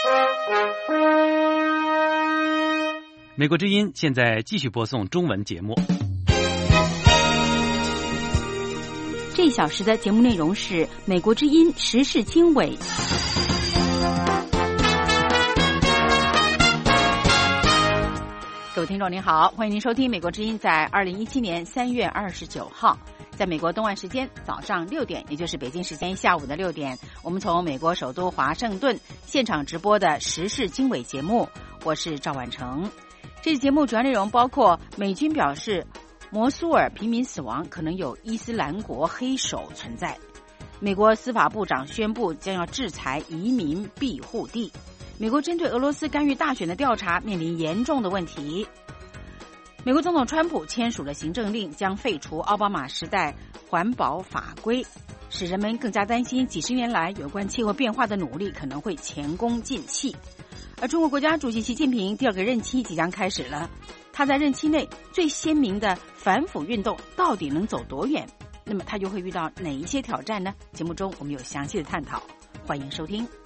美国之音现在继续播送中文节目。 这一小时的节目内容是美国之音时事经纬。各位听众您好，欢迎您收听美国之音在2017年3月29号在美国东岸时间早上6点，也就是北京时间下午的6点，我们从美国首都华盛顿现场直播的时事经纬节目，我是赵婉成。这期节目主要内容包括美军表示摩苏尔平民死亡可能有伊斯兰国黑手存在，美国司法部长宣布将要制裁移民庇护地，美国针对俄罗斯干预大选的调查面临严重的问题，美国总统川普签署了行政令，将废除奥巴马时代环保法规，使人们更加担心几十年来有关气候变化的努力可能会前功尽弃。而中国国家主席习近平第二个任期即将开始了，他在任期内最鲜明的反腐运动到底能走多远？那么他又会遇到哪一些挑战呢？节目中我们有详细的探讨，欢迎收听。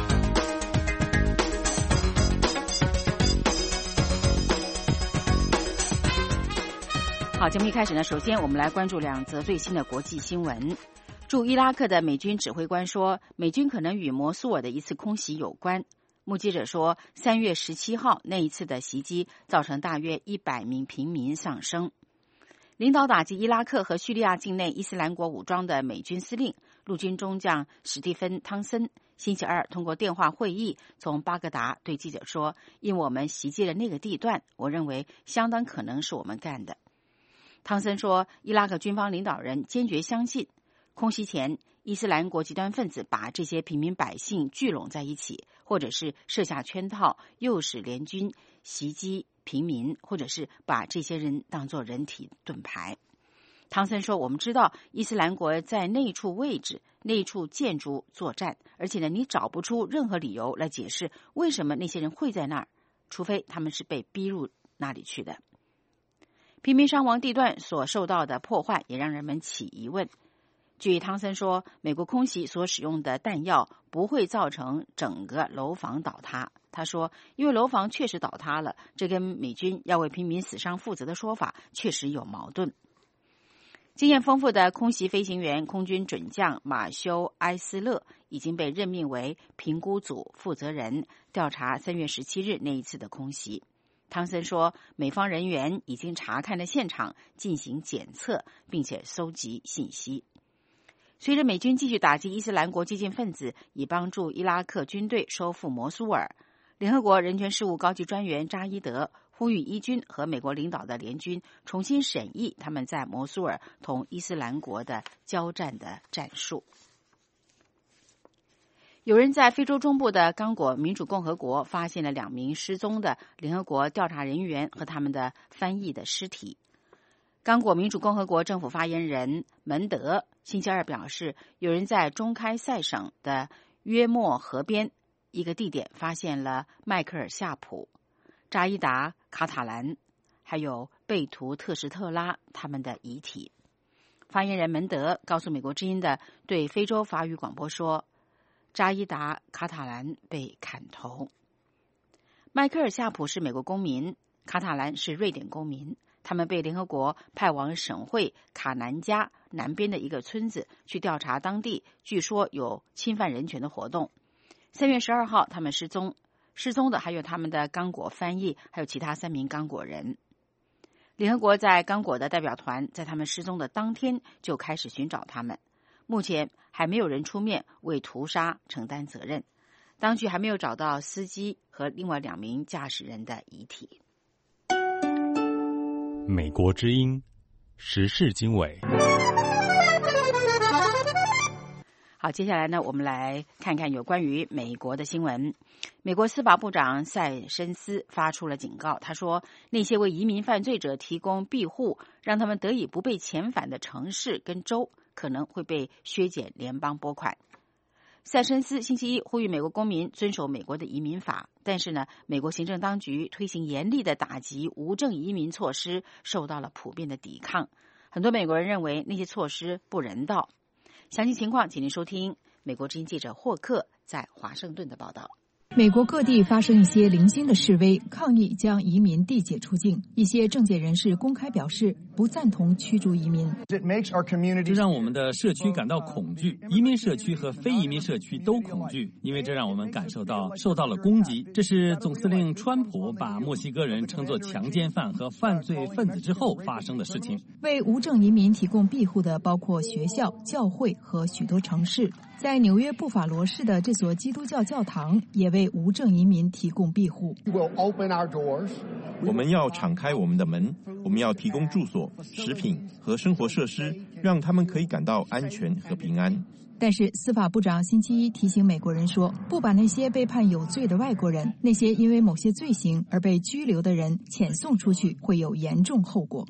好，节目一开始呢，首先我们来关注2则最新的国际新闻。驻伊拉克的美军指挥官说，美军可能与摩苏尔的一次空袭有关。目击者说，3月17号那一次的袭击造成大约100名平民丧生。领导打击伊拉克和叙利亚境内伊斯兰国武装的美军司令陆军中将史蒂芬·汤森星期二通过电话会议从巴格达对记者说，因我们袭击了那个地段，我认为相当可能是我们干的。汤森说，伊拉克军方领导人坚决相信空袭前伊斯兰国极端分子把这些平民百姓聚拢在一起，或者是设下圈套，诱使联军袭击平民，或者是把这些人当作人体盾牌。汤森说，我们知道伊斯兰国在那处位置、那处建筑作战，而且呢，你找不出任何理由来解释为什么那些人会在那儿，除非他们是被逼入那里去的。平民伤亡地段所受到的破坏也让人们起疑问。据汤森说，美国空袭所使用的弹药不会造成整个楼房倒塌。他说，因为楼房确实倒塌了，这跟美军要为平民死伤负责的说法确实有矛盾。经验丰富的空袭飞行员空军准将马修·埃斯勒已经被任命为评估组负责人，调查3月17日那一次的空袭。汤森说，美方人员已经查看了现场，进行检测，并且搜集信息。随着美军继续打击伊斯兰国激进分子，以帮助伊拉克军队收复摩苏尔，联合国人权事务高级专员扎伊德呼吁伊军和美国领导的联军重新审议他们在摩苏尔同伊斯兰国的交战的战术。有人在非洲中部的刚果民主共和国发现了2名失踪的联合国调查人员和他们的翻译的尸体。刚果民主共和国政府发言人门德星期二表示，有人在中开塞省的约莫河边一个地点发现了迈克尔夏普、扎伊达卡塔兰还有贝图特什特拉他们的遗体。发言人门德告诉美国之音的对非洲法语广播说，扎伊达卡塔兰被砍头。迈克尔夏普是美国公民，卡塔兰是瑞典公民，他们被联合国派往省会卡南加南边的一个村子去调查当地据说有侵犯人权的活动。3月12号他们失踪的还有他们的刚果翻译，还有其他3名刚果人。联合国在刚果的代表团在他们失踪的当天就开始寻找他们，目前还没有人出面为屠杀承担责任，当局还没有找到司机和另外2名驾驶人的遗体。 美国之音时事经纬。 好，接下来呢，我们来看看有关于美国的新闻。美国司法部长塞申斯发出了警告，他说，那些为移民犯罪者提供庇护，让他们得以不被遣返的城市跟州可能会被削减联邦拨款。塞申斯星期一呼吁美国公民遵守美国的移民法，但是呢，美国行政当局推行严厉的打击无证移民措施受到了普遍的抵抗。很多美国人认为那些措施不人道。详细情况请您收听美国之音记者霍克在华盛顿的报道。 美国各地发生一些零星的示威，抗议将移民递解出境。一些政界人士公开表示不赞同驱逐移民。 这让我们的社区感到恐惧，移民社区和非移民社区都恐惧，因为这让我们感受到受到了攻击。这是总司令川普把墨西哥人称作强奸犯和犯罪分子之后发生的事情。 为无证移民提供庇护的包括学校、教会和许多城市。在纽约布法罗市的这所基督教教堂也为无证移民提供庇护。 我们要敞开我们的门，我们要提供住所、食品和生活设施，让他们可以感到安全和平安。 但是司法部长星期一提醒美国人说，不把那些被判有罪的外国人，那些因为某些罪行而被拘留的人遣送出去，会有严重后果。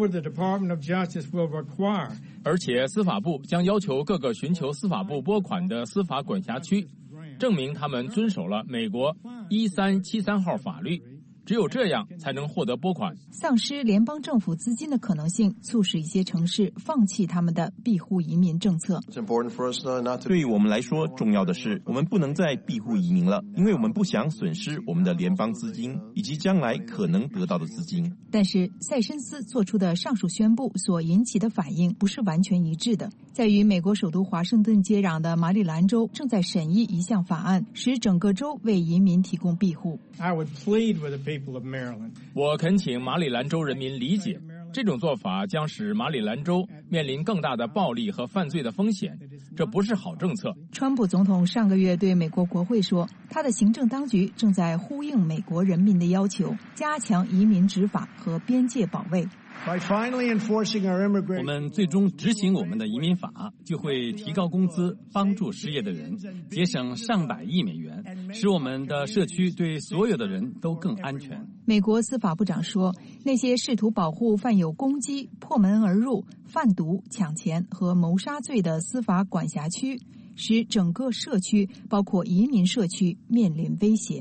而且司法部将要求各个寻求司法部拨款的司法管辖区证明他们遵守了美国1373号法律，只有这样才能获得拨款。 丧失联邦政府资金的可能性促使一些城市放弃他们的庇护移民政策。 对于我们来说，重要的是我们不能再庇护移民了，因为我们不想损失我们的联邦资金以及将来可能得到的资金。 但是塞申斯做出的上述宣布所引起的反应不是完全一致的，在于美国首都华盛顿接壤的马里兰州正在审议一项法案，使整个州为移民提供庇护。 我恳请马里兰州人民理解，这种做法将使马里兰州面临更大的暴力和犯罪的风险，这不是好政策。 川普总统上个月对美国国会说，他的行政当局正在呼应美国人民的要求，加强移民执法和边界保卫。 我们最终执行我们的移民法，就会提高工资，帮助失业的人，节省上百亿美元，使我们的社区对所有的人都更安全。 美国司法部长说，那些试图保护犯有攻击、破门而入、贩毒、抢钱和谋杀罪的司法管辖区，使整个社区，包括移民社区，面临威胁。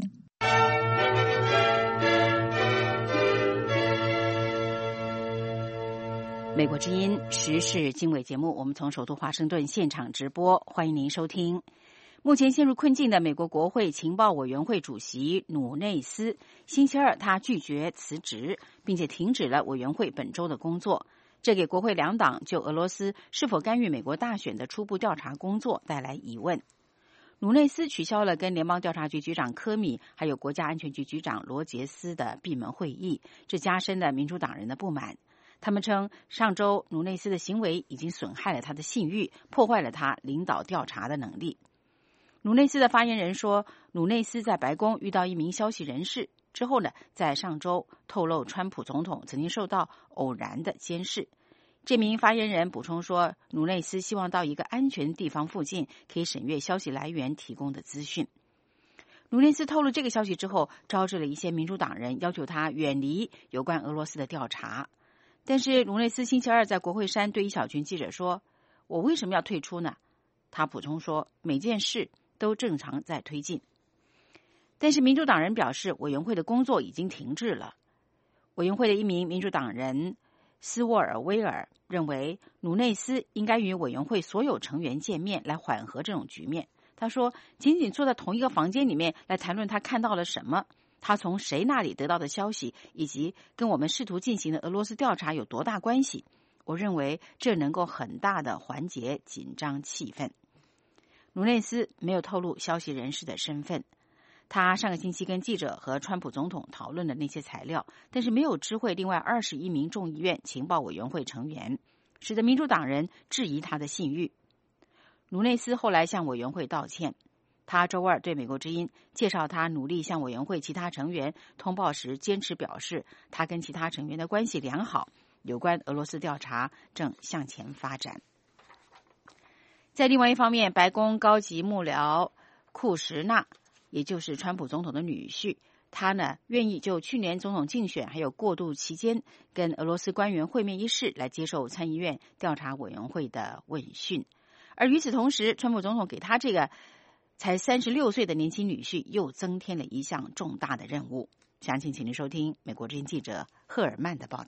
美国之音时事经纬节目，我们从首都华盛顿现场直播，欢迎您收听。目前陷入困境的美国国会情报委员会主席努内斯，星期二他拒绝辞职，并且停止了委员会本周的工作。这给国会两党就俄罗斯是否干预美国大选的初步调查工作带来疑问。努内斯取消了跟联邦调查局局长科米还有国家安全局局长罗杰斯的闭门会议，这加深了民主党人的不满。他们称，上周努内斯的行为已经损害了他的信誉，破坏了他领导调查的能力。努内斯的发言人说，努内斯在白宫遇到一名消息人士之后呢，在上周透露川普总统曾经受到偶然的监视。这名发言人补充说，努内斯希望到一个安全的地方附近，可以审阅消息来源提供的资讯。努内斯透露这个消息之后，招致了一些民主党人要求他远离有关俄罗斯的调查。但是努内斯星期二在国会山对一小群记者说，我为什么要退出呢？他补充说，每件事都正常在推进。但是民主党人表示，委员会的工作已经停滞了。委员会的一名民主党人斯沃尔威尔认为，努内斯应该与委员会所有成员见面，来缓和这种局面。他说，仅仅坐在同一个房间里面来谈论他看到了什么，他从谁那里得到的消息，以及跟我们试图进行的俄罗斯调查有多大关系，我认为这能够很大的缓解紧张气氛。努内斯没有透露消息人士的身份。他上个星期跟记者和川普总统讨论了那些材料，但是没有知会另外21名众议院情报委员会成员，使得民主党人质疑他的信誉。努内斯后来向委员会道歉。他周二对美国之音介绍他努力向委员会其他成员通报时，坚持表示他跟其他成员的关系良好，有关俄罗斯调查正向前发展。在另外一方面，白宫高级幕僚库什纳，也就是川普总统的女婿，他呢愿意就去年总统竞选还有过渡期间跟俄罗斯官员会面一事来接受参议院调查委员会的问讯。而与此同时，川普总统给他这个才36岁的年轻女婿又增添了一项重大的任务。详情请您收听美国之音记者赫尔曼的报道。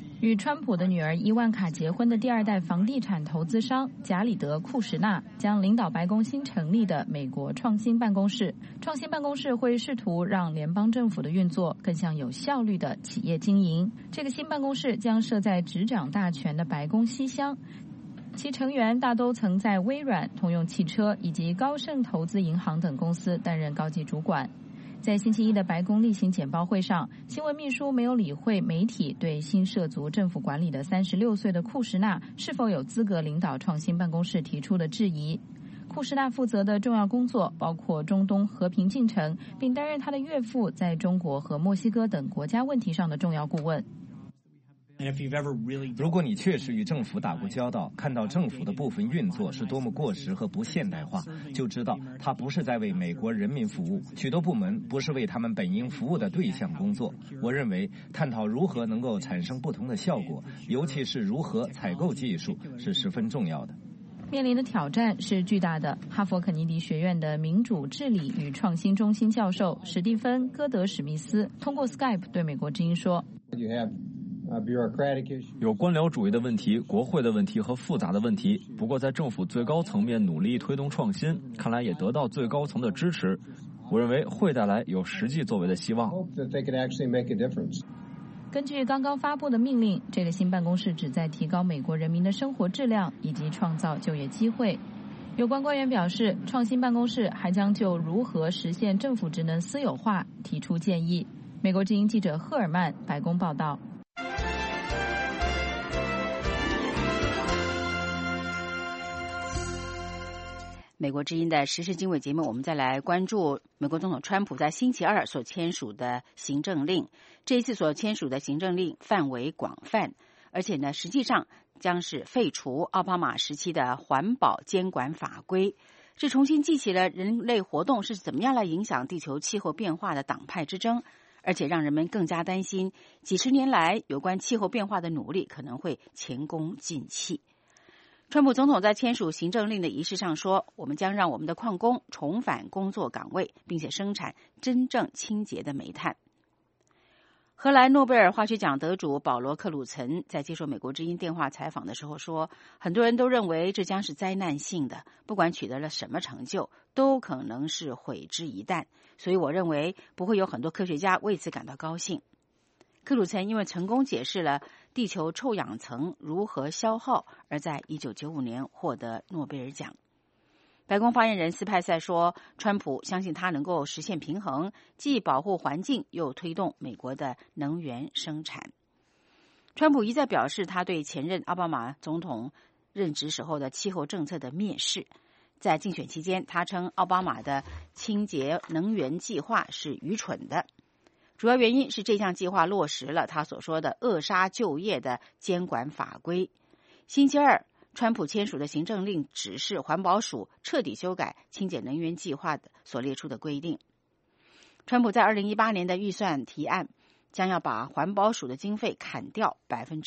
与川普的女儿伊万卡结婚的第二代房地产投资商贾里德·库什纳将领导白宫新成立的美国创新办公室。创新办公室会试图让联邦政府的运作更像有效率的企业经营。这个新办公室将设在执掌大权的白宫西厢，其成员大都曾在微软、通用汽车以及高盛投资银行等公司担任高级主管。在星期一的白宫例行简报会上，新闻秘书没有理会媒体对新涉足政府管理的36岁的库什纳是否有资格领导创新办公室提出的质疑。库什纳负责的重要工作包括中东和平进程，并担任他的岳父在中国和墨西哥等国家问题上的重要顾问。 如果你确实与政府打过交道，看到政府的部分运作是多么过时和不现代化，就知道它不是在为美国人民服务，许多部门不是为他们本应服务的对象工作。我认为探讨如何能够产生不同的效果，尤其是如何采购技术，是十分重要的。 面临的挑战是巨大的。哈佛肯尼迪学院的民主治理与创新中心教授史蒂芬·戈德史密斯通过 Skype 对美国之音说， 有官僚主义的问题、国会的问题和复杂的问题，不过在政府最高层面努力推动创新，看来也得到最高层的支持。我认为会带来有实际作为的希望。 根据刚刚发布的命令，这个新办公室旨在提高美国人民的生活质量以及创造就业机会。有关官员表示，创新办公室还将就如何实现政府职能私有化提出建议。美国之音记者赫尔曼，白宫报道。 美国之音的时事经纬节目，我们再来关注美国总统川普在星期二所签署的行政令。这一次所签署的行政令范围广泛，而且呢，实际上将是废除奥巴马时期的环保监管法规，这重新记起了人类活动是怎么样来影响地球气候变化的党派之争，而且让人们更加担心几十年来有关气候变化的努力可能会前功尽弃。川普总统在签署行政令的仪式上说，我们将让我们的矿工重返工作岗位，并且生产真正清洁的煤炭。荷兰诺贝尔化学奖得主保罗·克鲁岑在接受美国之音电话采访的时候说，很多人都认为这将是灾难性的，不管取得了什么成就，都可能是毁之一旦，所以我认为不会有很多科学家为此感到高兴。克鲁岑因为成功解释了地球臭氧层如何消耗，而在1995年获得诺贝尔奖。白宫发言人斯派塞说，川普相信他能够实现平衡，既保护环境又推动美国的能源生产。川普一再表示他对前任奥巴马总统任职时候的气候政策的蔑视。在竞选期间，他称奥巴马的清洁能源计划是愚蠢的，主要原因是这项计划落实了他所说的扼杀就业的监管法规。星期二，川普签署的行政令指示环保署彻底修改清洁能源计划所列出的规定。川普在2018年的预算提案将要把环保署的经费砍掉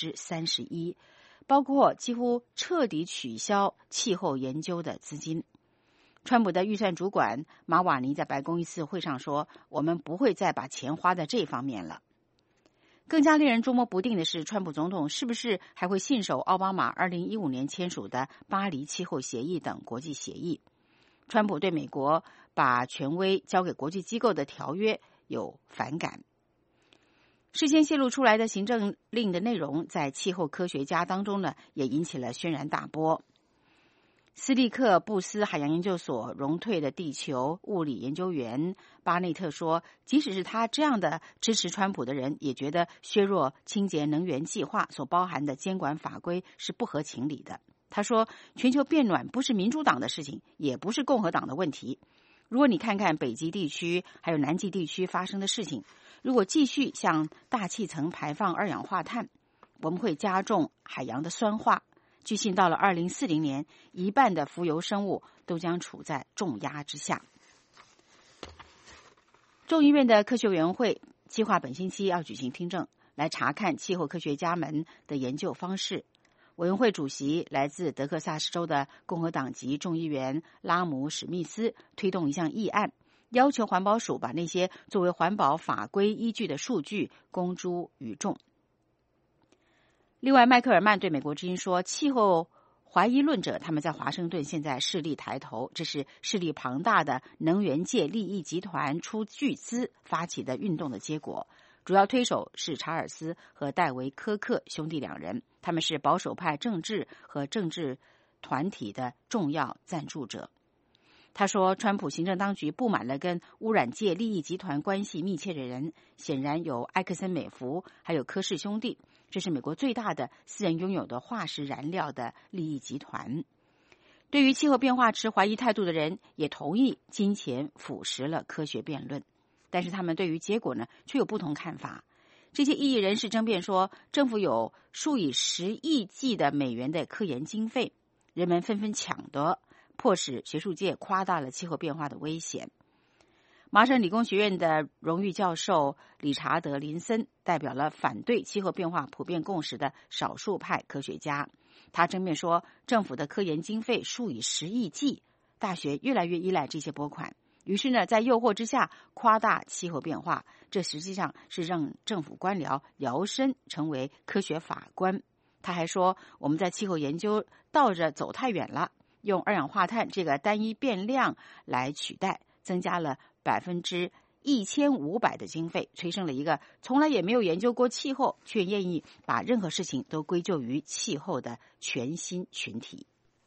31%，包括几乎彻底取消气候研究的资金。川普的预算主管马瓦尼在白宫一次会上说，我们不会再把钱花在这方面了。更加令人捉摸不定的是，川普总统是不是还会信守奥巴马2015年签署的巴黎气候协议等国际协议。川普对美国把权威交给国际机构的条约有反感。事先泄露出来的行政令的内容在气候科学家当中呢，也引起了轩然大波。斯蒂克布斯海洋研究所荣退的地球物理研究员巴内特说，即使是他这样的支持川普的人，也觉得削弱清洁能源计划所包含的监管法规是不合情理的。他说，全球变暖不是民主党的事情，也不是共和党的问题。如果你看看北极地区还有南极地区发生的事情，如果继续向大气层排放二氧化碳，我们会加重海洋的酸化。据信到了2040年，一半的浮游生物都将处在重压之下。众议院的科学委员会计划本星期要举行听证，来查看气候科学家们的研究方式。委员会主席来自德克萨斯州的共和党籍众议员拉姆史密斯推动一项议案，要求环保署把那些作为环保法规依据的数据公诸于众。 另外，迈克尔曼对美国之音说，气候怀疑论者他们在华盛顿现在势力抬头，这是势力庞大的能源界利益集团出巨资发起的运动的结果。主要推手是查尔斯和戴维·科克兄弟两人，他们是保守派政治和政治团体的重要赞助者。他说，川普行政当局布满了跟污染界利益集团关系密切的人，显然有埃克森美孚，还有科氏兄弟，这是美国最大的私人拥有的化石燃料的利益集团。对于气候变化持怀疑态度的人也同意金钱腐蚀了科学辩论，但是他们对于结果呢却有不同看法。这些异议人士争辩说，政府有数以10亿计的美元的科研经费，人们纷纷抢夺，迫使学术界夸大了气候变化的危险。麻省理工学院的荣誉教授理查德·林森代表了反对气候变化普遍共识的少数派科学家。他争辩说，政府的科研经费数以10亿计，大学越来越依赖这些拨款，于是呢，在诱惑之下夸大气候变化，这实际上是让政府官僚摇身成为科学法官。他还说，我们在气候研究倒着走太远了，用二氧化碳这个单一变量来取代，增加了1500%的经费，催生了一个从来也没有研究过气候，却愿意把任何事情都归咎于气候的全新群体。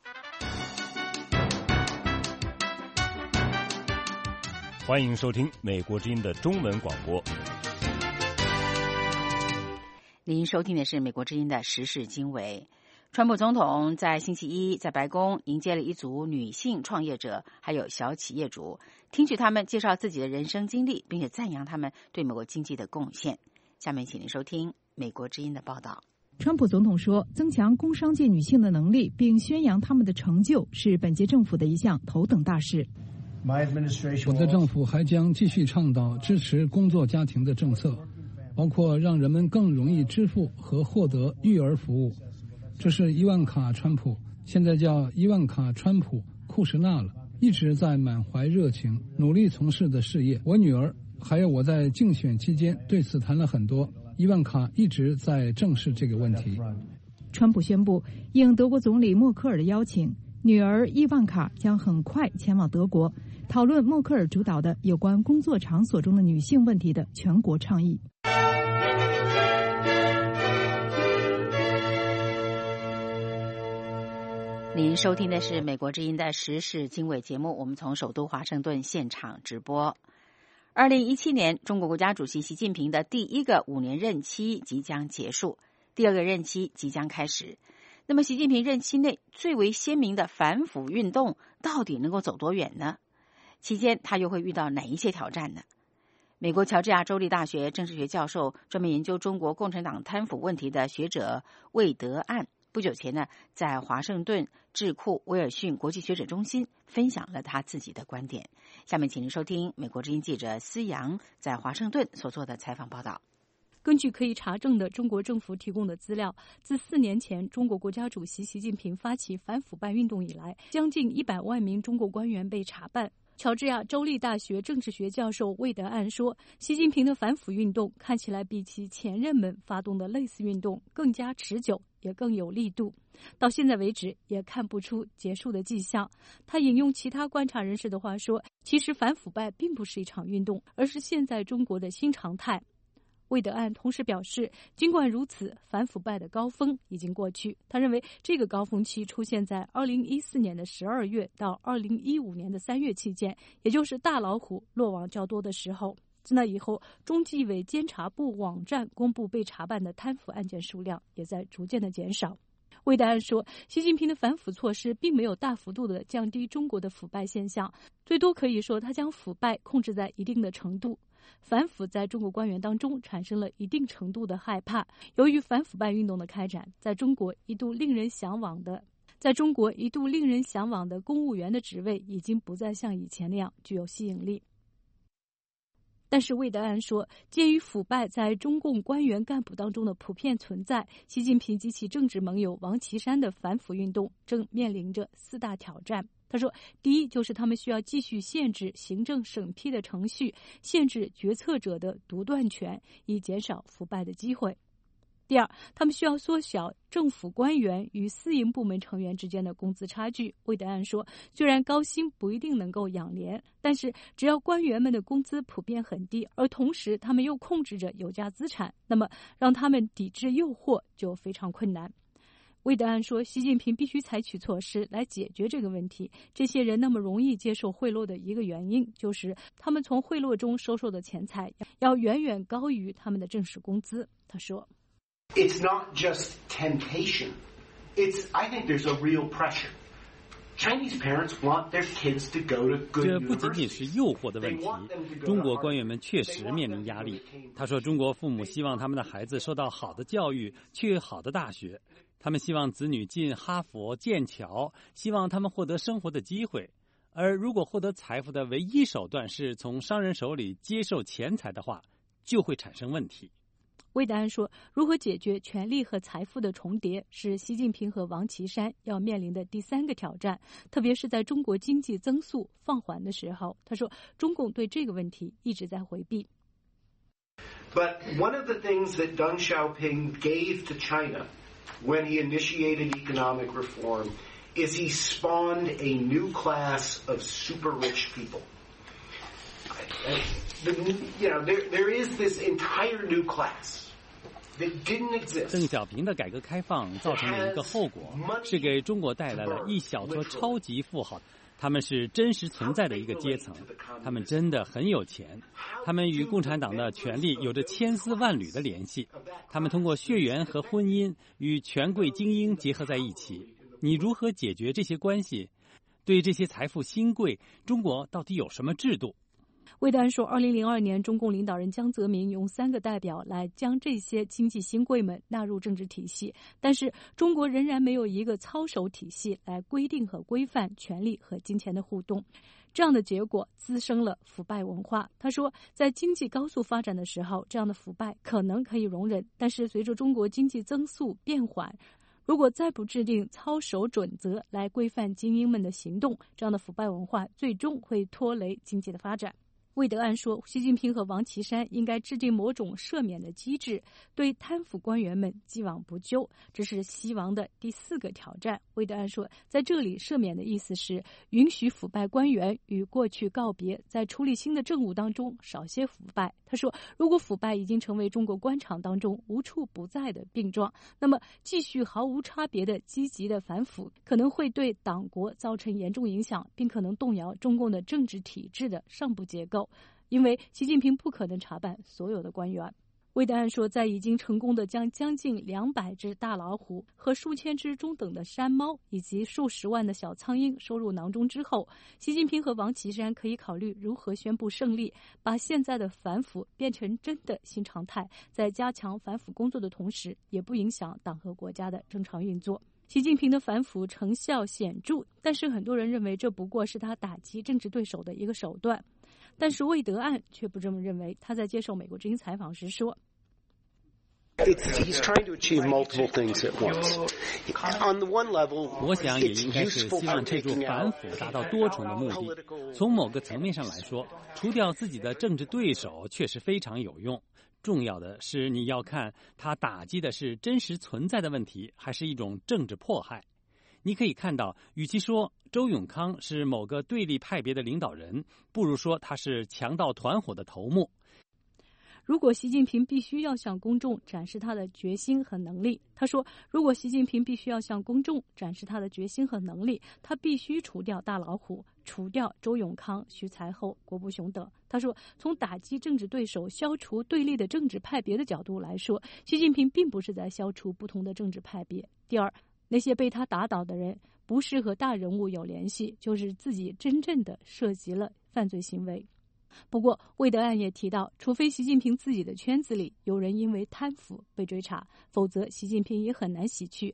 欢迎收听美国之音的中文广播。 您收听的是美国之音的时事经纬。川普总统在星期一在白宫迎接了一组女性创业者，还有小企业主，听取他们介绍自己的人生经历，并且赞扬他们对美国经济的贡献。下面请您收听美国之音的报道。 川普总统说，增强工商界女性的能力，并宣扬他们的成就，是本届政府的一项头等大事。 我的政府还将继续倡导支持工作家庭的政策，包括让人们更容易支付和获得育儿服务。这是伊万卡·川普，现在叫伊万卡·川普·库什纳了，一直在满怀热情努力从事的事业。我女儿还有我在竞选期间对此谈了很多，伊万卡一直在正视这个问题。 川普宣布，应德国总理默克尔的邀请，女儿伊万卡将很快前往德国，讨论默克尔主导的有关工作场所中的女性问题的全国倡议。 您收听的是美国之音的时事经纬节目，我们从首都华盛顿现场直播。2017年，中国国家主席习近平的第一个5年任期即将结束，第二个任期即将开始。那么习近平任期内最为鲜明的反腐运动到底能够走多远呢？期间他又会遇到哪一些挑战呢？美国乔治亚州立大学政治学教授，专门研究中国共产党贪腐问题的学者魏德岸不久前呢，在华盛顿智库威尔逊国际学者中心分享了他自己的观点。下面请您收听美国之音记者思阳在华盛顿所做的采访报道。 根据可以查证的中国政府提供的资料，自4年前中国国家主席习近平发起反腐败运动以来，将近100万名中国官员被查办。乔治亚州立大学政治学教授魏德岸说，习近平的反腐运动看起来比其前任们发动的类似运动更加持久，也更有力度。到现在为止，也看不出结束的迹象。他引用其他观察人士的话说，其实反腐败并不是一场运动，而是现在中国的新常态。魏德岸同时表示，尽管如此，反腐败的高峰已经过去。他认为这个高峰期出现在2014年的12月到2015年的3月期间，也就是大老虎落网较多的时候。自那以后，中纪委监察部网站公布被查办的贪腐案件数量也在逐渐的减少。魏德岸说，习近平的反腐措施并没有大幅度的降低中国的腐败现象，最多可以说他将腐败控制在一定的程度。反腐在中国官员当中产生了一定程度的害怕。由于反腐败运动的开展，在中国一度令人向往的公务员的职位已经不再像以前那样具有吸引力。但是魏德岸说，鉴于腐败在中共官员干部当中的普遍存在，习近平及其政治盟友王岐山的反腐运动正面临着4大挑战。他说，第一就是他们需要继续限制行政审批的程序，限制决策者的独断权，以减少腐败的机会。 第二，他们需要缩小政府官员与私营部门成员之间的工资差距。魏德安说，虽然高薪不一定能够养廉，但是只要官员们的工资普遍很低，而同时他们又控制着有价资产，那么让他们抵制诱惑就非常困难。魏德安说，习近平必须采取措施来解决这个问题。这些人那么容易接受贿赂的一个原因，就是他们从贿赂中收受的钱财要远远高于他们的正式工资。他说 ，It's not just temptation. I think there's a real pressure. Chinese parents want their kids to go to good universities. 这不仅仅是诱惑的问题，中国官员们确实面临压力。他说，中国父母希望他们的孩子受到好的教育，去好的大学，他们希望子女进哈佛、剑桥，希望他们获得生活的机会。而如果获得财富的唯一手段是从商人手里接受钱财的话，就会产生问题。 魏德安说，如何解决权力和财富的重叠是习近平和王岐山要面临的第三个挑战，特别是在中国经济增速放缓的时候。他说，中共对这个问题一直在回避。 But one of the things that Deng Xiaoping gave to China when he initiated economic reform is he spawned a new class of super rich people. There is this entire new class that didn't exist. 邓小平的改革开放造成了一个后果，是给中国带来了一小撮超级富豪，他们是真实存在的一个阶层，他们真的很有钱，他们与共产党的权力有着千丝万缕的联系，他们通过血缘和婚姻与权贵精英结合在一起。你如何解决这些关系？对这些财富新贵，中国到底有什么制度？ 魏德安说，2002年中共领导人江泽民用3个代表来将这些经济新贵们纳入政治体系，但是中国仍然没有一个操守体系来规定和规范权力和金钱的互动。这样的结果滋生了腐败文化。他说，在经济高速发展的时候，这样的腐败可能可以容忍，但是随着中国经济增速变缓，如果再不制定操守准则来规范精英们的行动，这样的腐败文化最终会拖累经济的发展。魏德安说，习近平和王岐山应该制定某种赦免的机制，对贪腐官员们既往不咎，这是西王的第4个挑战。魏德安说，在这里赦免的意思是允许腐败官员与过去告别，在处理新的政务当中少些腐败。他说，如果腐败已经成为中国官场当中无处不在的病状，那么继续毫无差别的积极的反腐可能会对党国造成严重影响，并可能动摇中共的政治体制的上部结构，因为习近平不可能查办所有的官员。魏德安说，在已经成功的将将近200只大老虎和数千只中等的山猫以及数十万的小苍蝇收入囊中之后，习近平和王岐山可以考虑如何宣布胜利，把现在的反腐变成真的新常态，在加强反腐工作的同时，也不影响党和国家的正常运作。习近平的反腐成效显著，但是很多人认为这不过是他打击政治对手的一个手段。但是魏德安却不这么认为，他在接受美国之音采访时说 ，He's trying to achieve multiple things at once. On the one level, 我想也应该是希望借助反腐达到多重的目的。从某个层面上来说，除掉自己的政治对手确实非常有用。重要的是你要看他打击的是真实存在的问题，还是一种政治迫害。你可以看到，与其说周永康是某个对立派别的领导人，不如说他是强盗团伙的头目。 如果习近平必须要向公众展示他的决心和能力，他说，如果习近平必须要向公众展示他的决心和能力，他必须除掉大老虎，除掉周永康、徐才厚、国步雄等。他说，从打击政治对手、消除对立的政治派别的角度来说，习近平并不是在消除不同的政治派别。第二，那些被他打倒的人不是和大人物有联系，就是自己真正的涉及了犯罪行为。不过魏德安也提到，除非习近平自己的圈子里有人因为贪腐被追查，否则习近平也很难洗去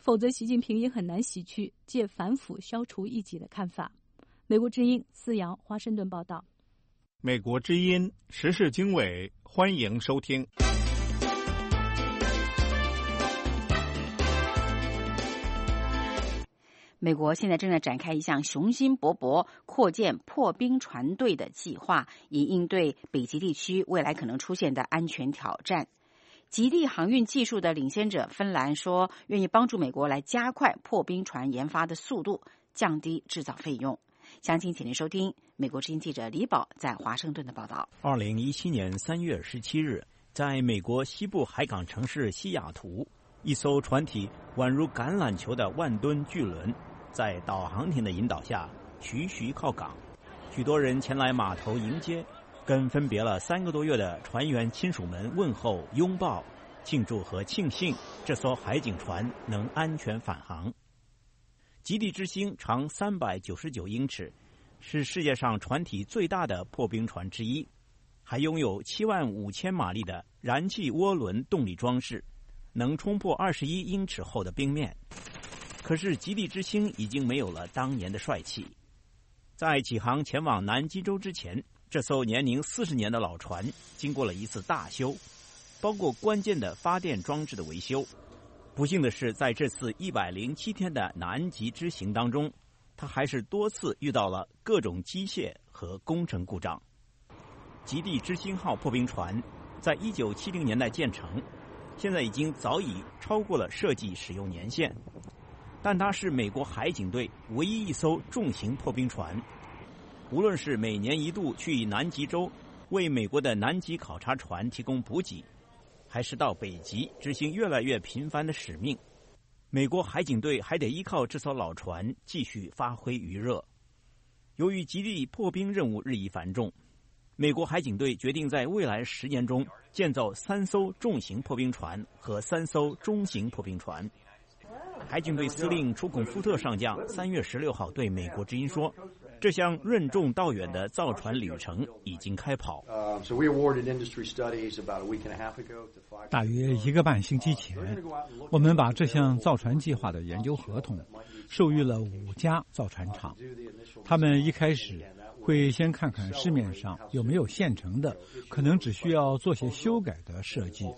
借反腐消除异己的看法。美国之音思阳华盛顿报道。 美国之音时事经纬，欢迎收听。 美国现在正在展开一项雄心勃勃扩建破冰船队的计划，以应对北极地区未来可能出现的安全挑战。 极地航运技术的领先者芬兰说，愿意帮助美国来加快破冰船研发的速度，降低制造费用。详情请您收听美国之音记者李宝在华盛顿的报道。 2017年3月17日，在美国西部海港城市西雅图，一艘船体宛如橄榄球的万吨巨轮，在导航艇的引导下徐徐靠港。许多人前来码头迎接，跟分别了3个多月的船员亲属们问候、拥抱、庆祝和庆幸这艘海警船能安全返航。极地之星长399英尺，是世界上船体最大的破冰船之一，还拥有75000马力的燃气涡轮动力装置，能冲破21英尺厚的冰面。可是极地之星已经没有了当年的帅气。在起航前往南极洲之前，这艘年龄40年的老船经过了一次大修，包括关键的发电装置的维修。不幸的是，在这次107天的南极之行当中，它还是多次遇到了各种机械和工程故障。极地之星号破冰船在1970年代建成，现在已经早已超过了设计使用年限，但它是美国海警队唯一一艘重型破冰船。无论是每年一度去南极洲为美国的南极考察船提供补给，还是到北极执行越来越频繁的使命，美国海警队还得依靠这艘老船继续发挥余热。由于极地破冰任务日益繁重，美国海警队决定在未来10年中建造3艘重型破冰船和3艘中型破冰船。海警队司令楚孔夫特上将3月16号对美国之音说，这项任重道远的造船旅程已经开跑。 大约1个半星期前，我们把这项造船计划的研究合同授予了5家造船厂。他们一开始会先看看市面上有没有现成的，可能只需要做些修改的设计。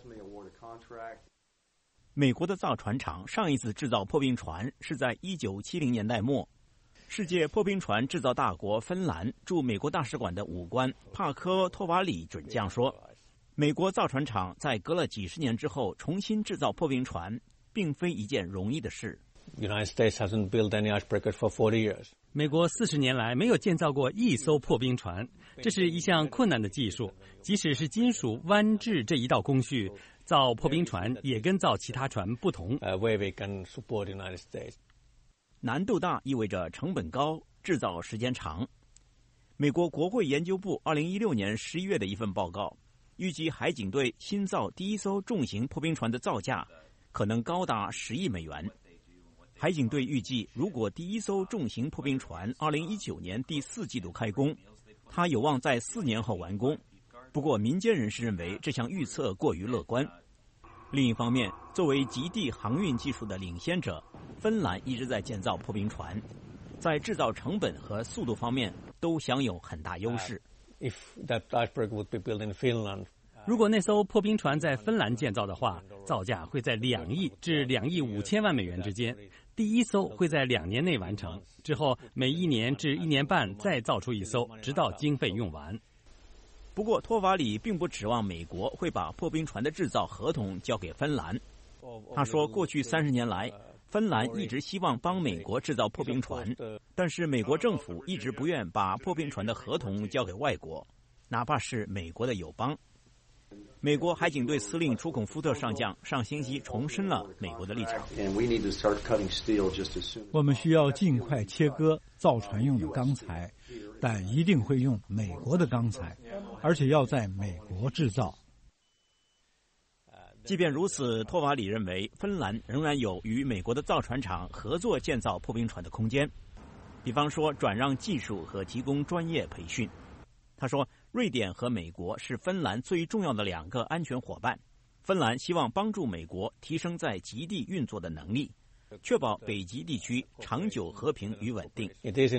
美国的造船厂上一次制造破冰船是在1970年代末。世界破冰船制造大国芬兰驻美国大使馆的武官帕科托瓦里准将说，美国造船厂在隔了几十年之后重新制造破冰船，并非一件容易的事。 美国40年来没有建造过一艘破冰船，这是一项困难的技术。即使是金属弯制这一道工序，造破冰船也跟造其他船不同。 难度大意味着成本高，制造时间长。美国国会研究部2016年11月的一份报告预计，海警队新造第一艘重型破冰船的造价可能高达10亿美元。海警队预计，如果第一艘重型破冰船2019年第4季度开工，它有望在4年后完工。不过，民间人士认为这项预测过于乐观。另一方面，作为极地航运技术的领先者，芬兰一直在建造破冰船，在制造成本和速度方面都享有很大优势。 如果那艘破冰船在芬兰建造的话，造价会在2亿至2亿5千万美元之间。第一艘会在2年内完成，之后每1年至1年半再造出一艘，直到经费用完。 不过，托瓦里并不指望美国会把破冰船的制造合同交给芬兰。他说，过去30年来，芬兰一直希望帮美国制造破冰船，但是美国政府一直不愿把破冰船的合同交给外国，哪怕是美国的友邦。美国海警队司令楚孔夫特上将上星期重申了美国的立场。 我们需要尽快切割造船用的钢材，但一定会用美国的钢材，而且要在美国制造。 即便如此，托瓦里认为芬兰仍然有与美国的造船厂合作建造破冰船的空间，比方说转让技术和提供专业培训。他说，瑞典和美国是芬兰最重要的2个安全伙伴。芬兰希望帮助美国提升在极地运作的能力，确保北极地区长久和平与稳定。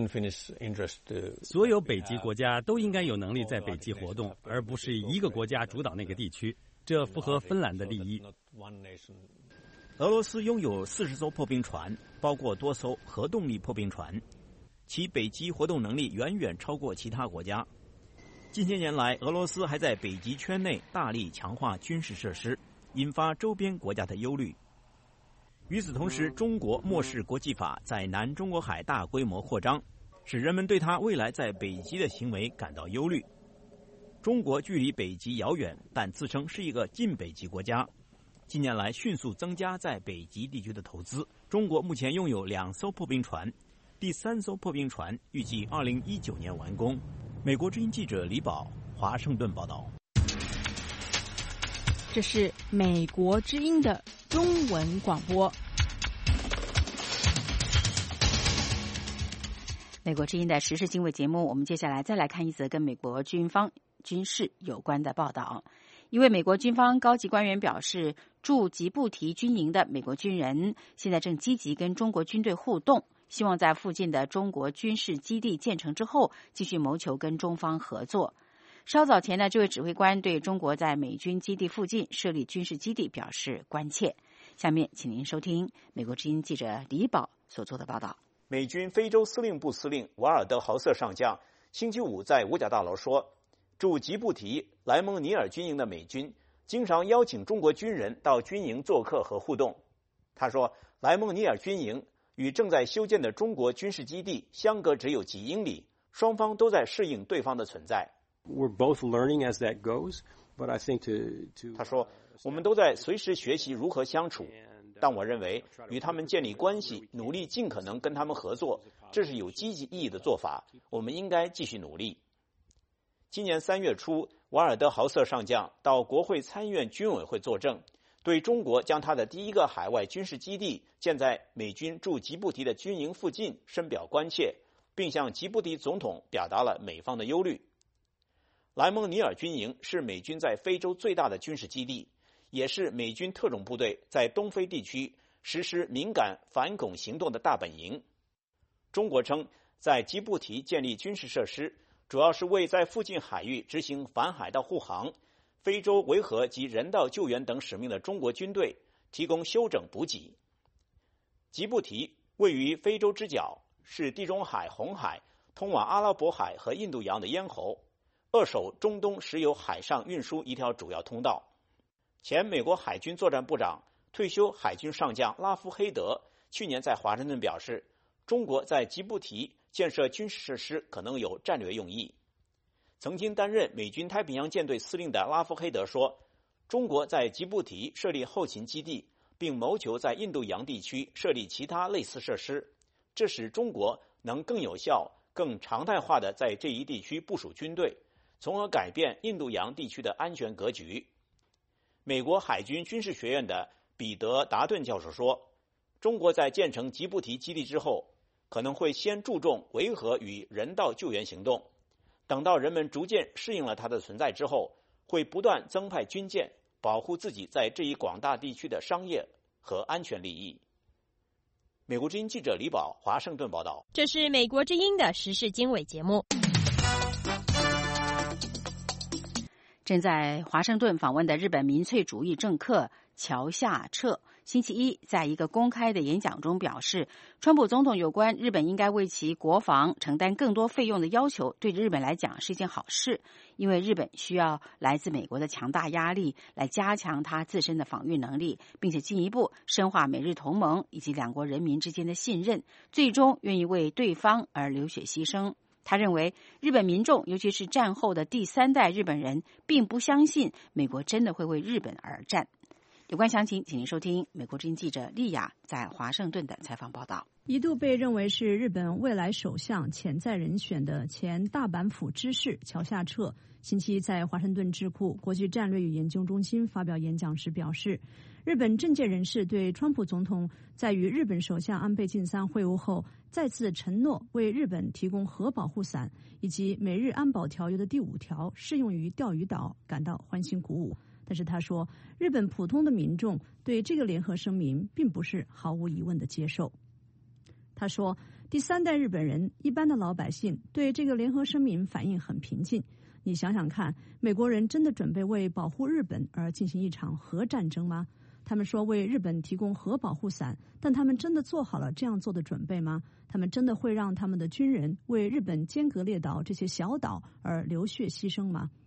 所有北极国家都应该有能力在北极活动，而不是一个国家主导那个地区，这符合芬兰的利益。 俄罗斯拥有40艘破冰船，包括多艘核动力破冰船，其北极活动能力远远超过其他国家。近些年来，俄罗斯还在北极圈内大力强化军事设施， 引发周边国家的忧虑。与此同时，中国漠视国际法在南中国海大规模扩张，使人们对它未来在北极的行为感到忧虑。中国距离北极遥远，但自称是一个近北极国家。近年来迅速增加在北极地区的投资。中国目前拥有2艘破冰船，第3艘破冰船预计2019年完工。美国之音记者李宝，华盛顿报道。 这是美国之音的中文广播。 美国之音的时事经纬节目，我们接下来再来看一则跟美国军方军事有关的报道。一位美国军方高级官员表示，驻吉布提军营的美国军人现在正积极跟中国军队互动，希望在附近的中国军事基地建成之后，继续谋求跟中方合作。稍早前呢，这位指挥官对中国在美军基地附近设立军事基地表示关切。下面请您收听美国之音记者李宝所做的报道。 美军非洲司令部司令瓦尔德豪瑟上将星期五在五角大楼说，驻吉布提莱蒙尼尔军营的美军经常邀请中国军人到军营做客和互动。他说，莱蒙尼尔军营与正在修建的中国军事基地相隔只有几英里，双方都在适应对方的存在。 We're both learning as that goes, but I think to 他说，我们都在随时学习如何相处，但我认为与他们建立关系，努力尽可能跟他们合作，这是有积极意义的做法，我们应该继续努力。今年3月初，瓦尔德豪瑟上将到国会参议院军委会作证，对中国将他的第一个海外军事基地建在美军驻吉布提的军营附近深表关切，并向吉布提总统表达了美方的忧虑。莱蒙尼尔军营是美军在非洲最大的军事基地，也是美军特种部队在东非地区实施敏感反恐行动的大本营。中国称，在吉布提建立军事设施，主要是为在附近海域执行反海盗护航、非洲维和及人道救援等使命的中国军队提供休整补给。吉布提位于非洲之角，是地中海、红海、通往阿拉伯海和印度洋的咽喉，扼守中东石油海上运输一条主要通道。前美国海军作战部长、退休海军上将拉夫黑德去年在华盛顿表示，中国在吉布提建设军事设施可能有战略用意。曾经担任美军太平洋舰队司令的拉夫黑德说，中国在吉布提设立后勤基地，并谋求在印度洋地区设立其他类似设施，这使中国能更有效、更常态化地在这一地区部署军队，从而改变印度洋地区的安全格局。美国海军军事学院的彼得·达顿教授说，中国在建成吉布提基地之后，可能会先注重维和与人道救援行动，等到人们逐渐适应了它的存在之后，会不断增派军舰，保护自己在这一广大地区的商业和安全利益。美国之音记者李宝，华盛顿报道。 这是美国之音的时事经纬节目。 正在华盛顿访问的日本民粹主义政客桥下彻星期一在一个公开的演讲中表示，川普总统有关日本应该为其国防承担更多费用的要求对日本来讲是一件好事，因为日本需要来自美国的强大压力来加强它自身的防御能力，并且进一步深化美日同盟以及两国人民之间的信任，最终愿意为对方而流血牺牲。他认为日本民众，尤其是战后的第3代日本人，并不相信美国真的会为日本而战。有关详情，请您收听美国之音记者丽雅在华盛顿的采访报道。 一度被认为是日本未来首相潜在人选的前大阪府知事桥下彻，星期一在华盛顿智库国际战略与研究中心发表演讲时表示，日本政界人士对川普总统在与日本首相安倍晋三会晤后再次承诺为日本提供核保护伞以及美日安保条约的第5条适用于钓鱼岛感到欢欣鼓舞。但是他说，日本普通的民众对这个联合声明并不是毫无疑问的接受。他说，第3代日本人，一般的老百姓对这个联合声明反应很平静。你想想看，美国人真的准备为保护日本而进行一场核战争吗？他们说为日本提供核保护伞，但他们真的做好了这样做的准备吗？他们真的会让他们的军人为日本尖阁列岛这些小岛而流血牺牲吗？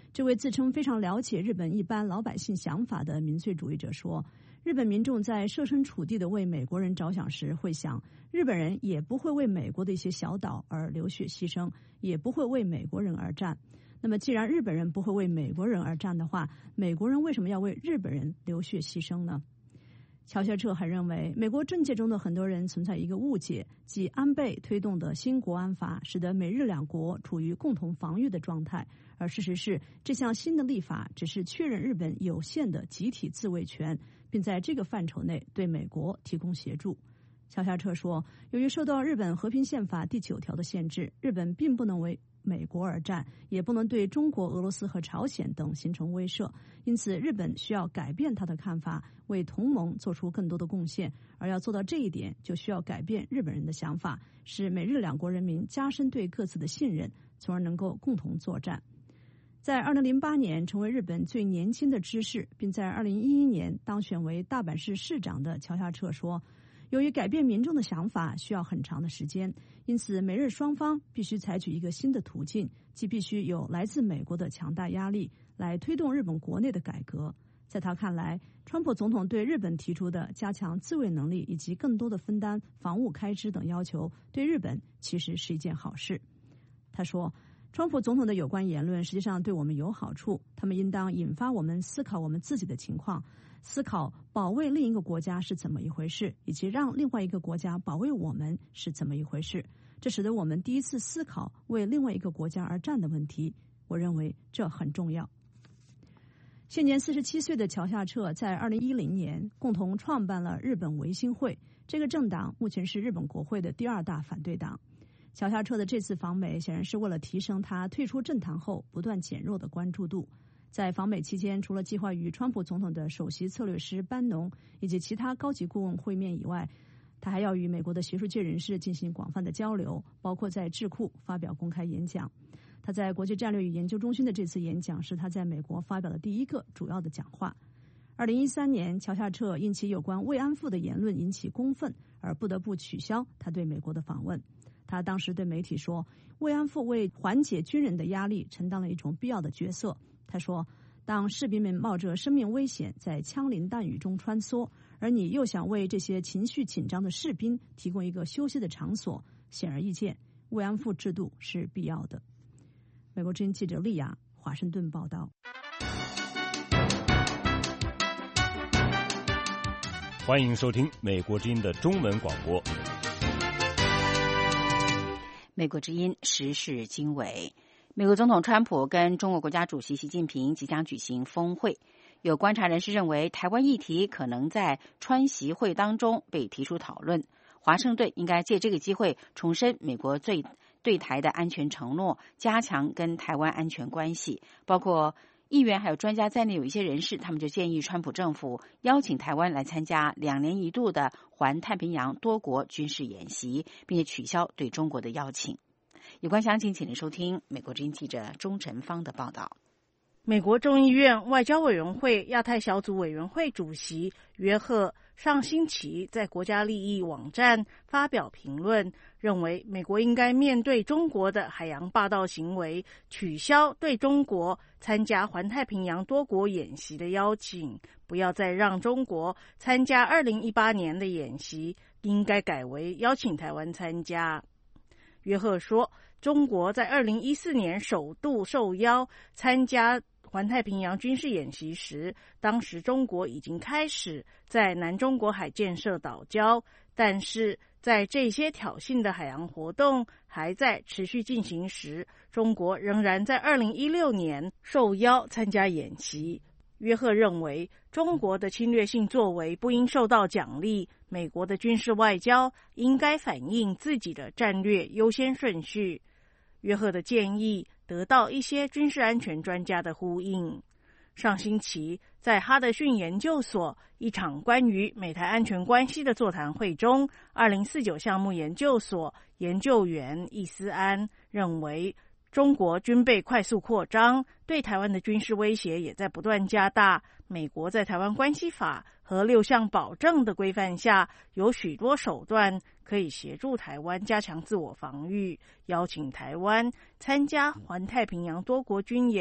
这位自称非常了解日本一般老百姓想法的民粹主义者说，日本民众在设身处地的为美国人着想时，会想日本人也不会为美国的一些小岛而流血牺牲，也不会为美国人而战。那么既然日本人不会为美国人而战的话，美国人为什么要为日本人流血牺牲呢？乔谢彻还认为，美国政界中的很多人存在一个误解，即安倍推动的新国安法使得美日两国处于共同防御的状态，而事实是这项新的立法只是确认日本有限的集体自卫权，并在这个范畴内对美国提供协助。乔谢彻说，由于受到日本和平宪法第9条的限制，日本并不能为美国而战，也不能对中国、俄罗斯和朝鲜等形成威慑，因此日本需要改变他的看法，为同盟做出更多的贡献，而要做到这一点，就需要改变日本人的想法，使美日两国人民加深对各自的信任，从而能够共同作战。在2008年成为日本最年轻的知事，并在2011年当选为大阪市市长的乔谢彻说，由于改变民众的想法需要很长的时间，因此美日双方必须采取一个新的途径，即必须有来自美国的强大压力来推动日本国内的改革。在他看来，川普总统对日本提出的加强自卫能力以及更多的分担防务开支等要求，对日本其实是一件好事。他说，川普总统的有关言论实际上对我们有好处，他们应当引发我们思考我们自己的情况，思考保卫另一个国家是怎么一回事，以及让另外一个国家保卫我们是怎么一回事。这使得我们第一次思考为另外一个国家而战的问题。我认为这很重要。现年47岁的乔谢彻在2010年共同创办了日本维新会，这个政党目前是日本国会的第2大反对党。乔谢彻的这次访美显然是为了提升他退出政坛后不断减弱的关注度。在访美期间，除了计划与川普总统的首席策略师班农以及其他高级顾问会面以外，他还要与美国的学术界人士进行广泛的交流，包括在智库发表公开演讲。他在国际战略与研究中心的这次演讲是他在美国发表的第一个主要的讲话。2013年，乔谢彻因其有关慰安妇的言论引起公愤，而不得不取消他对美国的访问。他当时对媒体说，慰安妇为缓解军人的压力承担了一种必要的角色。他说，当士兵们冒着生命危险在枪林弹雨中穿梭，而你又想为这些情绪紧张的士兵提供一个休息的场所，显而易见，慰安妇制度是必要的。美国之音记者莉亚，华盛顿报道。 欢迎收听美国之音的中文广播。 美国之音时事经纬。美国总统川普跟中国国家主席习近平即将举行峰会，有观察人士认为，台湾议题可能在川习会当中被提出讨论。华盛顿应该借这个机会重申美国对台的安全承诺，加强跟台湾安全关系。包括议员还有专家在内，有一些人士他们就建议川普政府邀请台湾来参加2年一度的环太平洋多国军事演习，并且取消对中国的邀请。有关详情，请您收听美国之音记者钟晨芳的报道。 美国众议院外交委员会亚太小组委员会主席约赫上星期在国家利益网站发表评论，认为美国应该面对中国的海洋霸道行为，取消对中国参加环太平洋多国演习的邀请，不要再让中国参加2018年的演习，应该改为邀请台湾参加。约赫说，中国在2014年首度受邀参加环太平洋军事演习时，当时中国已经开始在南中国海建设岛礁，但是在这些挑衅的海洋活动还在持续进行时，中国仍然在2016年受邀参加演习。约赫认为，中国的侵略性作为不应受到奖励，美国的军事外交应该反映自己的战略优先顺序。约赫的建议得到一些军事安全专家的呼应。上星期，在哈德逊研究所一场关于美台安全关系的座谈会中，2049项目研究所研究员易思安认为，中国军备快速扩张，对台湾的军事威胁也在不断加大。美国在台湾关系法和6项保证的规范下，有许多手段可以协助台湾加强自我防御，邀请台湾参加环太平洋多国军演，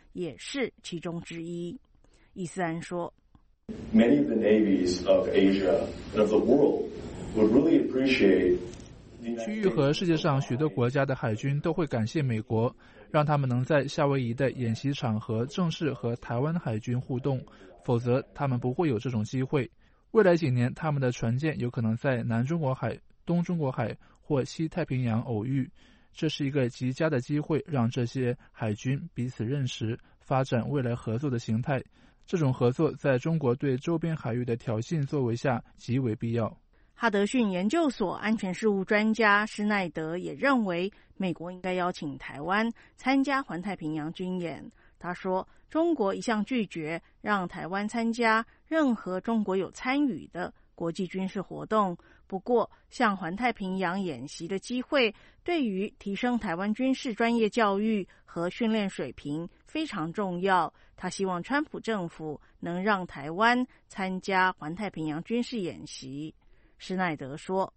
也是其中之一。伊斯安说 Many of the navies of Asia and of the world would really appreciate 区域和世界上许多国家的海军都会感谢美国，让他们能在夏威夷的演习场合正式和台湾海军互动，否则他们不会有这种机会。未来几年，他们的船舰有可能在南中国海、东中国海或西太平洋偶遇，这是一个极佳的机会，让这些海军彼此认识，发展未来合作的形态。这种合作在中国对周边海域的挑衅作为下极为必要。 哈德逊研究所安全事务专家施奈德也认为，美国应该邀请台湾参加环太平洋军演。他说，中国一向拒绝让台湾参加任何中国有参与的国际军事活动。不过，像环太平洋演习的机会，对于提升台湾军事专业教育和训练水平非常重要。他希望川普政府能让台湾参加环太平洋军事演习。施奈德说，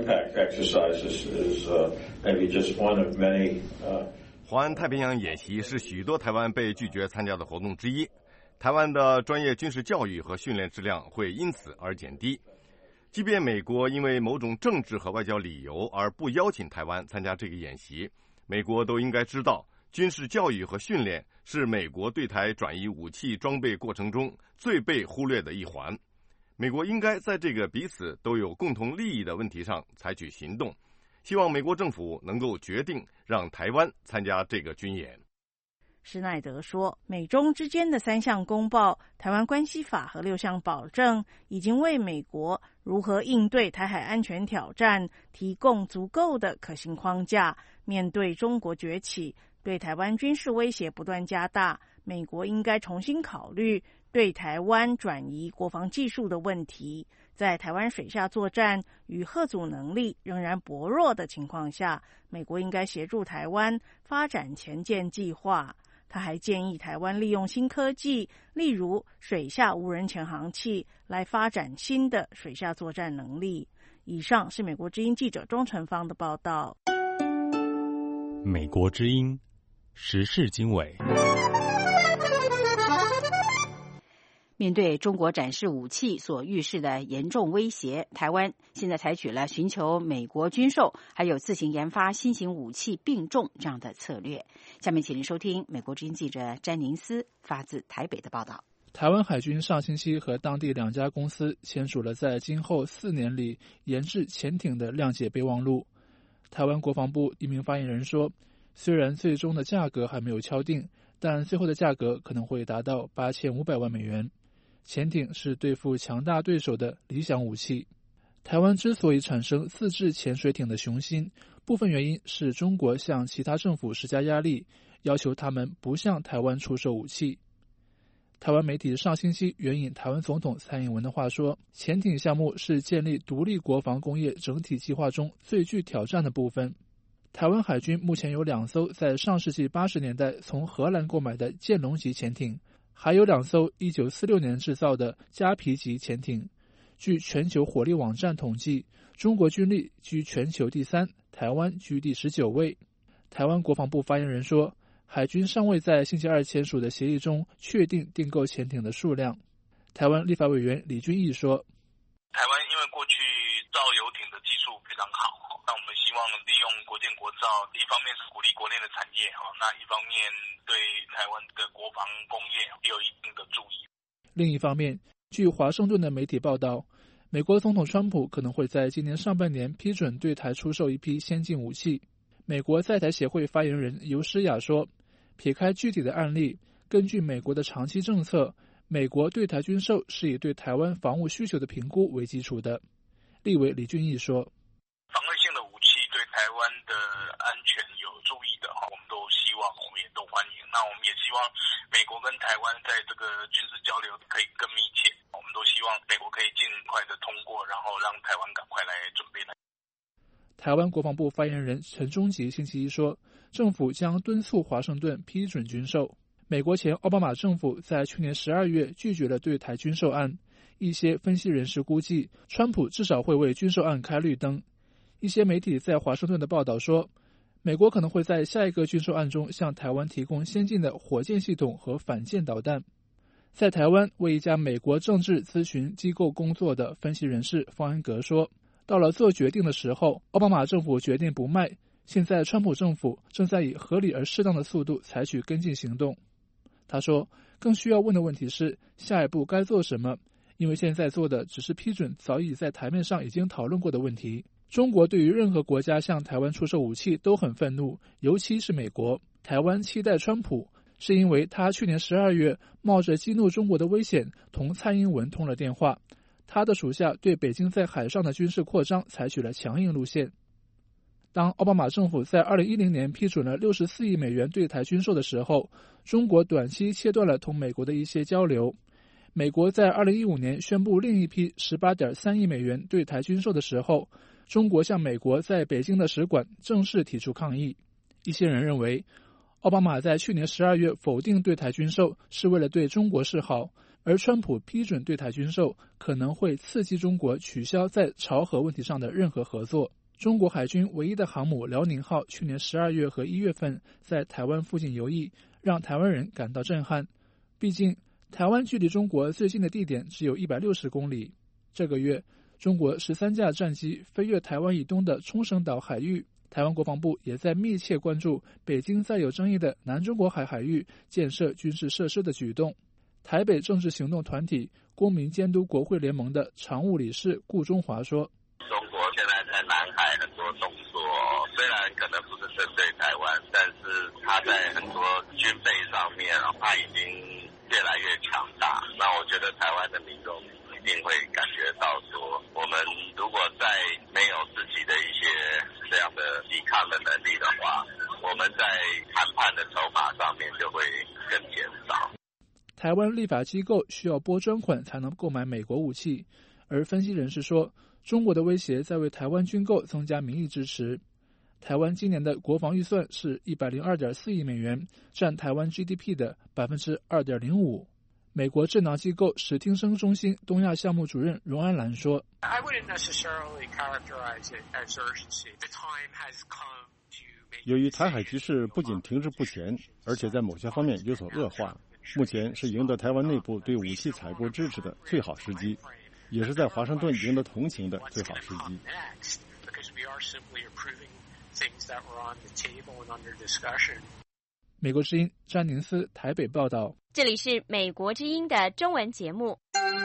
环太平洋演习是许多台湾被拒绝参加的活动之一，台湾的专业军事教育和训练质量会因此而减低。即便美国因为某种政治和外交理由而不邀请台湾参加这个演习，美国都应该知道，军事教育和训练是美国对台转移武器装备过程中最被忽略的一环。美国应该在这个彼此都有共同利益的问题上采取行动，希望美国政府能够决定让台湾参加这个军演。 施奈德说，美中之间的3项公报、台湾关系法和6项保证已经为美国如何应对台海安全挑战提供足够的可行框架。面对中国崛起，对台湾军事威胁不断加大，美国应该重新考虑对台湾转移国防技术的问题。在台湾水下作战与嚇阻能力仍然薄弱的情况下，美国应该协助台湾发展前舰计划。他还建议台湾利用新科技，例如水下无人潜航器，来发展新的水下作战能力。以上是美国之音记者钟成芳的报道。 美国之音时事经纬。 面对中国展示武器所预示的严重威胁，台湾现在采取了寻求美国军售，还有自行研发新型武器并重这样的策略。下面请您收听美国之音记者詹宁斯发自台北的报道。 台湾海军上星期和当地2家公司签署了在今后4年里研制潜艇的谅解备忘录。台湾国防部一名发言人说，虽然最终的价格还没有敲定，但最后的价格可能会达到8500万美元。潜艇是对付强大对手的理想武器。台湾之所以产生自制潜水艇的雄心，部分原因是中国向其他政府施加压力，要求他们不向台湾出售武器。台湾媒体上星期援引台湾总统蔡英文的话说，潜艇项目是建立独立国防工业整体计划中最具挑战的部分。台湾海军目前有2艘在上世纪80年代从荷兰购买的剑龙级潜艇，还有2艘1946年制造的加皮级潜艇。据全球火力网站统计，中国军力居全球第3，台湾居第19位。台湾国防部发言人说，海军尚未在星期2签署的协议中确定订购潜艇的数量。台湾立法委员李俊毅说， 台湾因为过去造游艇的技术非常好，那我们希望利用国建国造，一方面是鼓励国内的产业，那一方面对台湾的国防工业也有一定的注意。 另一方面，据华盛顿的媒体报道，美国总统川普可能会在今年上半年批准对台出售一批先进武器。美国在台协会发言人尤诗雅说，撇开具体的案例，根据美国的长期政策，美国对台军售是以对台湾防务需求的评估为基础的。立委李俊毅说， 防卫性的武器对台湾的安全有注意的，我们都希望，我们也都欢迎。那我们也希望美国跟台湾在这个军事交流可以更密切，我们都希望美国可以尽快的通过，然后让台湾赶快来准备。 台湾国防部发言人陈忠吉星期一说，政府将敦促华盛顿批准军售。美国前奥巴马政府在去年12月拒绝了对台军售案，一些分析人士估计，川普至少会为军售案开绿灯。一些媒体在华盛顿的报道说， 美国可能会在下一个军售案中向台湾提供先进的火箭系统和反舰导弹。在台湾为一家美国政治咨询机构工作的分析人士方安格说，到了做决定的时候，奥巴马政府决定不卖，现在川普政府正在以合理而适当的速度采取跟进行动。他说，更需要问的问题是下一步该做什么，因为现在做的只是批准早已在台面上已经讨论过的问题。中国对于任何国家向台湾出售武器都很愤怒，尤其是美国。台湾期待川普，是因为他去年12月冒着激怒中国的危险同蔡英文通了电话，他的属下对北京在海上的军事扩张采取了强硬路线。当奥巴马政府在2010年批准了64亿美元对台军售的时候，中国短期切断了同美国的一些交流。美国在2015年宣布另一批18.3亿美元对台军售的时候，中国向美国在北京的使馆正式提出抗议。一些人认为，奥巴马在去年12月否定对台军售是为了对中国示好，而川普批准对台军售可能会刺激中国取消在朝核问题上的任何合作。中国海军唯一的航母辽宁号去年12月和1月份在台湾附近游弋，让台湾人感到震撼。毕竟，台湾距离中国最近的地点只有160公里。这个月，中国13架战机飞越台湾以东的冲绳岛海域，台湾国防部也在密切关注北京在有争议的南中国海域建设军事设施的举动。台北政治行动团体公民监督国会联盟的常务理事顾中华说， 中国现在在南海很多动作，虽然可能不是针对台湾，但是他在很多军备上面，他已经越来越强大。那我觉得台湾的民众一定会感觉到说，我们如果在没有自己的一些这样的抵抗的能力的话，我们在谈判的筹码上面就会更减少。 台湾立法机构需要拨专款才能购买美国武器，而分析人士说，中国的威胁在为台湾军购增加民意支持。台湾今年的国防预算是102.4亿美元，占台湾 GDP 的 2.05%。美国智囊机构史汀生中心东亚项目主任荣安兰说， 由于台海局势不仅停滞不前，而且在某些方面有所恶化，目前是赢得台湾内部对武器采购支持的最好时机，也是在华盛顿赢得同情的最好时机。 美国之音詹宁斯台北报道。 这里是美国之音的中文节目。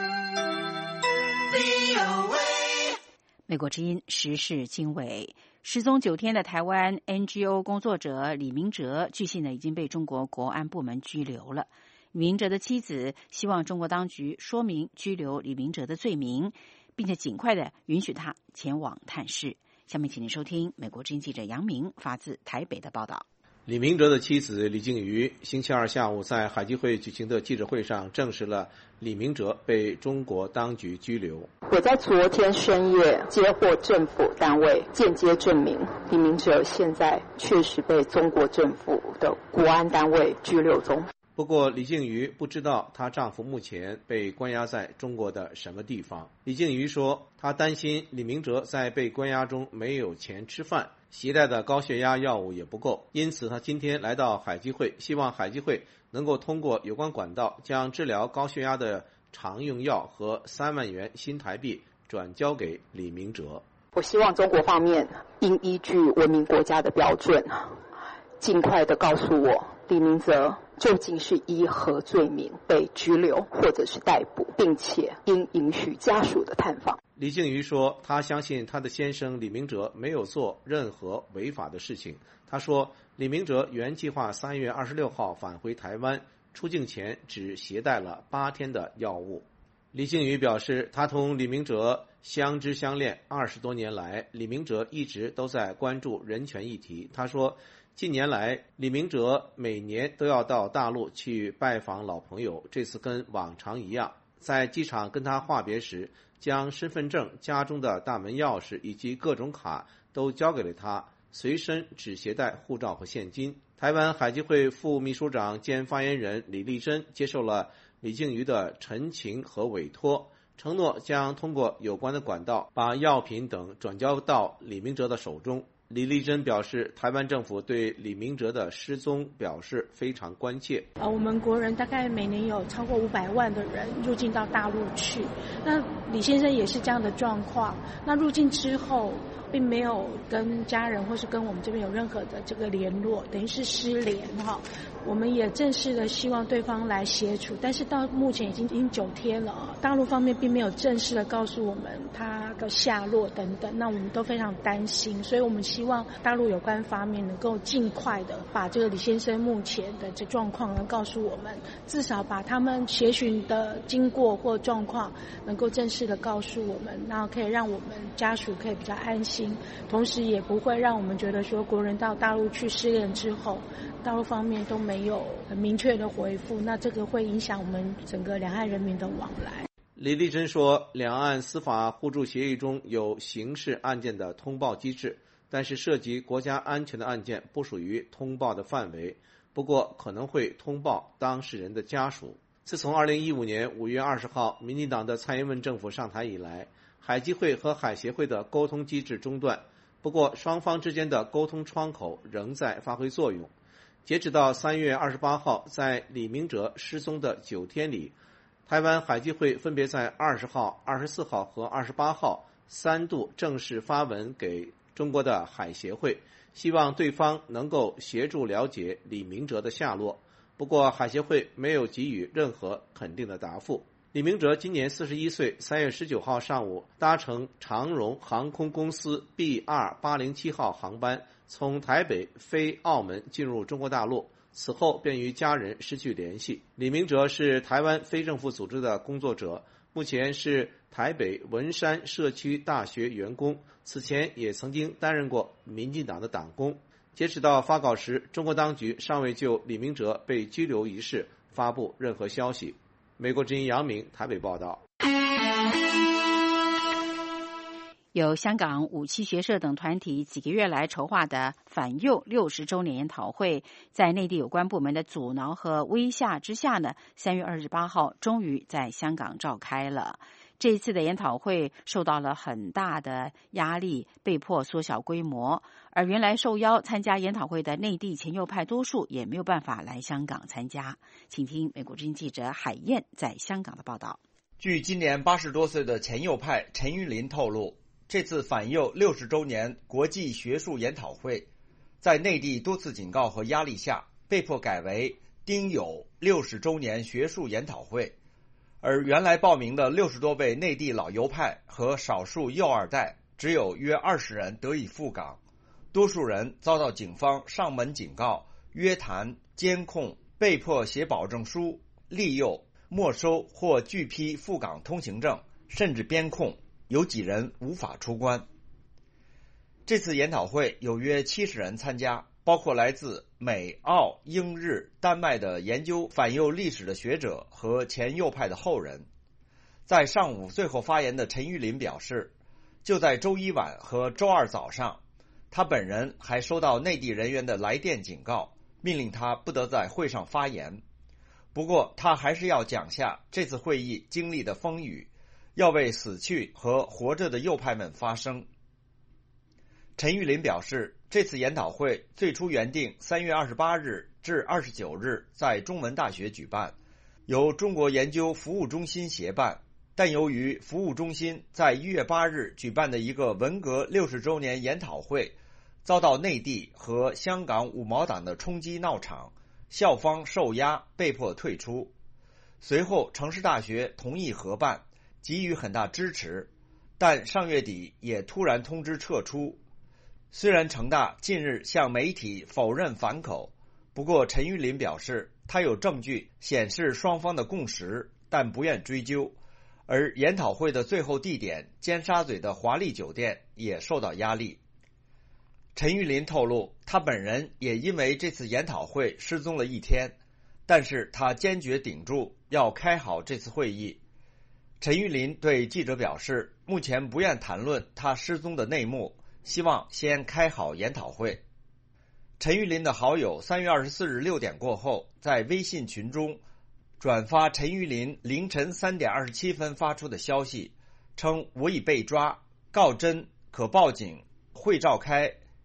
美国之音时事经纬，失踪9天的台湾 NGO 工作者李明哲，据悉呢已经被中国国安部门拘留了。李明哲的妻子希望中国当局说明拘留李明哲的罪名，并且尽快的允许他前往探视。下面请您收听美国之音记者杨明发自台北的报道。 李明哲的妻子李静瑜星期二下午在海基会举行的记者会上证实了李明哲被中国当局拘留。 我在昨天深夜接获政府单位间接证明，李明哲现在确实被中国政府的国安单位拘留中。 不过李静瑜不知道她丈夫目前被关押在中国的什么地方。李静瑜说，她担心李明哲在被关押中没有钱吃饭，携带的高血压药物也不够，因此他今天来到海基会，希望海基会能够通过有关管道将治疗高血压的常用药和3万元新台币转交给李明哲。 我希望中国方面应依据文明国家的标准，尽快的告诉我李明哲究竟是依何罪名被拘留或者是逮捕，并且应允许家属的探访。 李静瑜说，她相信她的先生李明哲没有做任何违法的事情。她说，李明哲原计划3月26号返回台湾，出境前只携带了8天的药物。李静瑜表示，她同李明哲相知相恋20多年来，李明哲一直都在关注人权议题。她说，近年来李明哲每年都要到大陆去拜访老朋友，这次跟往常一样，在机场跟他话别时，将身份证、家中的大门钥匙以及各种卡都交给了他，随身只携带护照和现金。台湾海基会副秘书长兼发言人李丽珍接受了李静瑜的陈情和委托，承诺将通过有关的管道把药品等转交到李明哲的手中。 李丽珍表示，台湾政府对李明哲的失踪表示非常关切。 我们国人大概每年有超过500万的人入境到大陆去，那李先生也是这样的状况。那入境之后，并没有跟家人或是跟我们这边有任何的这个联络，等于是失联哈。我们也正式的希望对方来协助，但是到目前已经9天了，大陆方面并没有正式的告诉我们他的下落等等，那我们都非常担心，所以我们希望大陆有关方面能够尽快的把这个李先生目前的这状况能告诉我们，至少把他们协寻的经过或状况能够正式的告诉我们，然后可以让我们家属可以比较安心，同时也不会让我们觉得说国人到大陆去失联之后，大陆方面都没有很明确的回复，那这个会影响我们整个两岸人民的往来。 李丽珍说，两岸司法互助协议中有刑事案件的通报机制，但是涉及国家安全的案件不属于通报的范围，不过可能会通报当事人的家属。自从2015年5月20号民进党的蔡英文政府上台以来，海基会和海协会的沟通机制中断，不过双方之间的沟通窗口仍在发挥作用。截止到3月28号，在李明哲失踪的9天里，台湾海基会分别在20号、24号和28号3度正式发文给中国的海协会，希望对方能够协助了解李明哲的下落。不过海协会没有给予任何肯定的答复。李明哲今年41岁，3月19号上午搭乘长荣航空公司 BR807 号航班从台北飞澳门进入中国大陆，此后便与家人失去联系。李明哲是台湾非政府组织的工作者，目前是台北文山社区大学员工，此前也曾经担任过民进党的党工。截止到发稿时，中国当局尚未就李明哲被拘留一事发布任何消息。美国之音杨明台北报道。 由香港57学社等团体几个月来筹划的反右60周年研讨会，在内地有关部门的阻挠和威吓之下呢，3月28号终于在香港召开了。这一次的研讨会受到了很大的压力，被迫缩小规模，而原来受邀参加研讨会的内地前右派多数也没有办法来香港参加。请听美国之音记者海燕在香港的报道。 据今年80多岁的前右派陈玉林透露，这次反右60周年国际学术研讨会在内地多次警告和压力下，被迫改为丁酉60周年学术研讨会，而原来报名的60多位内地老右派和少数右二代只有约20人得以赴港，多数人遭到警方上门警告、约谈、监控、被迫写保证书、利诱、没收或拒批赴港通行证，甚至边控，有几人无法出关。这次研讨会有约70人参加，包括来自美、澳、英、日、丹麦的研究反右历史的学者和前右派的后人。在上午最后发言的陈玉林表示，就在周一晚和周二早上，他本人还收到内地人员的来电警告，命令他不得在会上发言。不过他还是要讲下这次会议经历的风雨，要为死去和活着的右派们发声。陈玉林表示，这次研讨会最初原定3月28日至29日在中文大学举办，由中国研究服务中心协办，但由于服务中心在1月8日举办的一个文革60周年研讨会遭到内地和香港五毛党的冲击闹场，校方受压被迫退出。随后城市大学同意合办，给予很大支持，但上月底也突然通知撤出。虽然成大近日向媒体否认反口，不过陈玉林表示，他有证据显示双方的共识，但不愿追究。而研讨会的最后地点尖沙咀的华丽酒店也受到压力。陈玉林透露，他本人也因为这次研讨会失踪了1天，但是他坚决顶住要开好这次会议。陈玉林对记者表示，目前不愿谈论他失踪的内幕，希望先开好研讨会。陈玉林的好友3月24日6点过后，在微信群中转发陈玉林凌晨3点27分发出的消息，称我已被抓，告真，可报警，会召开，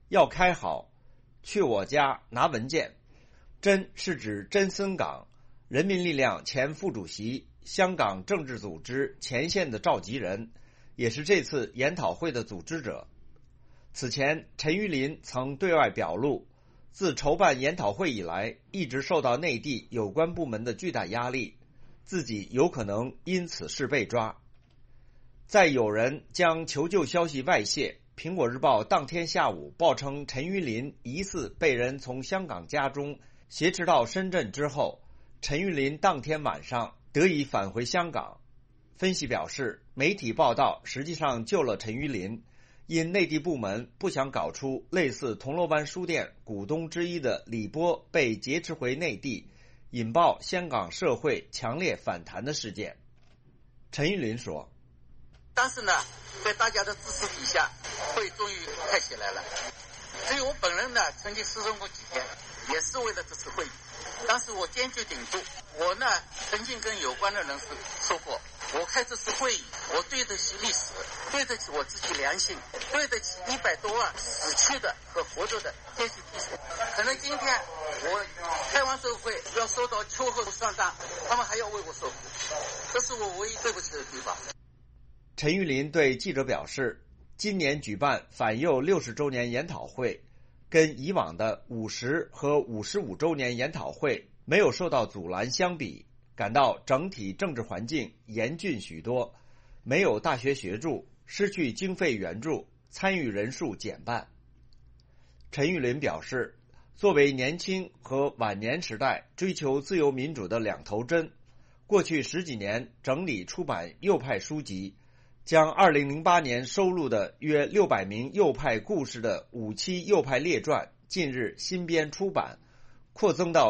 要开好，去我家拿文件。真是指真森港，人民力量前副主席，香港政治组织前线的召集人，也是这次研讨会的组织者。此前，陈玉林曾对外表露，自筹办研讨会以来，一直受到内地有关部门的巨大压力，自己有可能因此事被抓。在有人将求救消息外泄，苹果日报当天下午报称陈玉林疑似被人从香港家中挟持到深圳之后，陈玉林当天晚上得以返回香港。分析表示，媒体报道实际上救了陈玉林，因内地部门不想搞出类似铜锣湾书店股东之一的李波被劫持回内地，引爆香港社会强烈反弹的事件。陈玉林说， 但是呢，在大家的支持底下，会终于开起来了。至于我本人呢，曾经失踪过几天，也是为了这次会议，但是我坚决顶住。我呢，曾经跟有关的人士说过，我开这次会议，我对得起历史，对得起我自己良心，对得起100多万死去的和活着的这些弟兄。可能今天我开完这个会要受到秋后算账，他们还要为我受苦，这是我唯一对不起的地方。 陈玉林对记者表示，今年举办反右60周年研讨会，跟以往的50和55周年研讨会没有受到阻拦相比，感到整体政治环境严峻许多，没有大学协助，失去经费援助，参与人数减半。陈玉林表示，作为年轻和晚年时代追求自由民主的两头针，过去10几年整理出版右派书籍，将2008年收录的约600名右派故事的5期右派列传近日新编出版，扩增到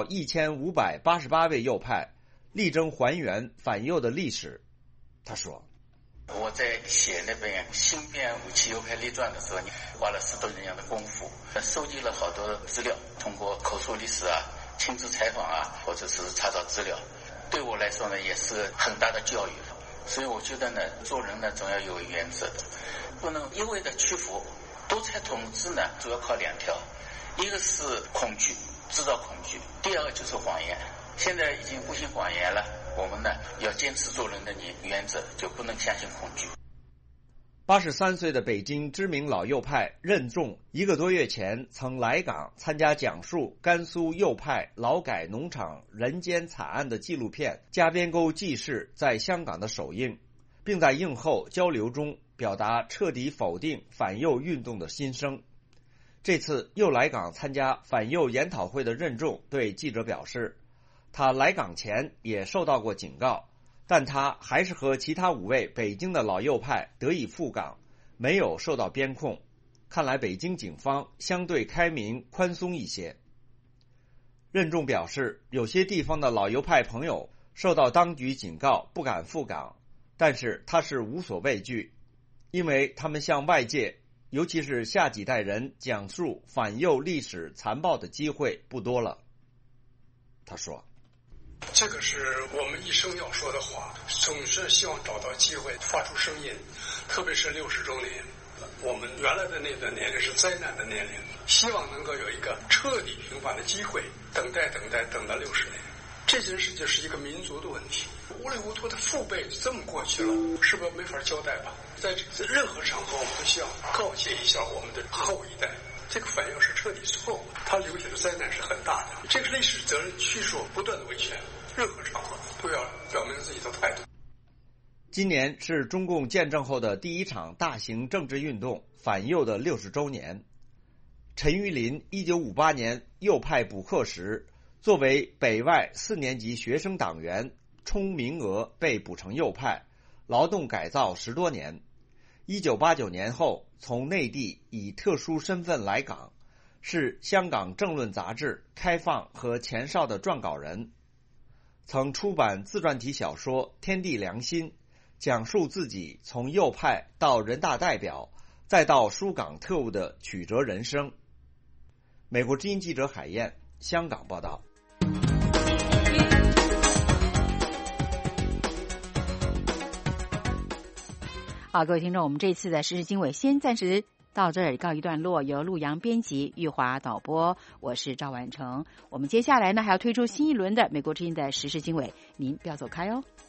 1588位右派，力争还原反右的历史。他说， 我在写那本新编5期右派列传的时候，花了10多年的功夫，收集了好多资料，通过口述历史啊、亲自采访啊，或者是查找资料，对我来说呢，也是很大的教育。所以我觉得呢，做人呢总要有原则的，不能一味的屈服。独裁统治呢，主要靠2条，一个是恐惧，制造恐惧；第二个就是谎言。现在已经不信谎言了，我们呢要坚持做人的原则，就不能相信恐惧。 83岁的北京知名老右派任重1个多月前曾来港参加讲述甘肃右派劳改农场人间惨案的纪录片《加边沟纪事》在香港的首映，并在映后交流中表达彻底否定反右运动的心声。这次又来港参加反右研讨会的任重对记者表示，他来港前也受到过警告，但他还是和其他5位北京的老右派得以赴港，没有受到边控。看来北京警方相对开明宽松一些。任重表示，有些地方的老右派朋友受到当局警告不敢赴港，但是他是无所畏惧，因为他们向外界，尤其是下几代人讲述反右历史残暴的机会不多了。他说， 这个是我们一生要说的话，总是希望找到机会发出声音，特别是60周年，我们原来的那个年龄是灾难的年龄，希望能够有一个彻底平反的机会，等到60年。这件事情是一个民族的问题，无里无图的父辈这么过去了，是不是没法交代吧？在任何场合，我们都希望告诫一下我们的后一代，这个反右是彻底错误，他留下的灾难是很大的。这个历史责任驱使不断的维权，任何场合都要表明自己的态度。 今年是中共建政后的第一场大型政治运动反右的60周年。陈玉林1958年右派补课时，作为北外4年级学生党员充名额被补成右派，劳动改造10多年。1989年后从内地以特殊身份来港，是香港政论杂志《开放》和前哨的撰稿人，曾出版自传体小说《天地良心》，讲述自己从右派到人大代表再到疏港特务的曲折人生。美国之音记者海燕，香港报道。 好，各位听众，我们这次的时事经纬先暂时到这儿告一段落，由陆阳编辑，玉华导播，我是赵婉成。我们接下来呢还要推出新一轮的美国之音的时事经纬，您不要走开哦。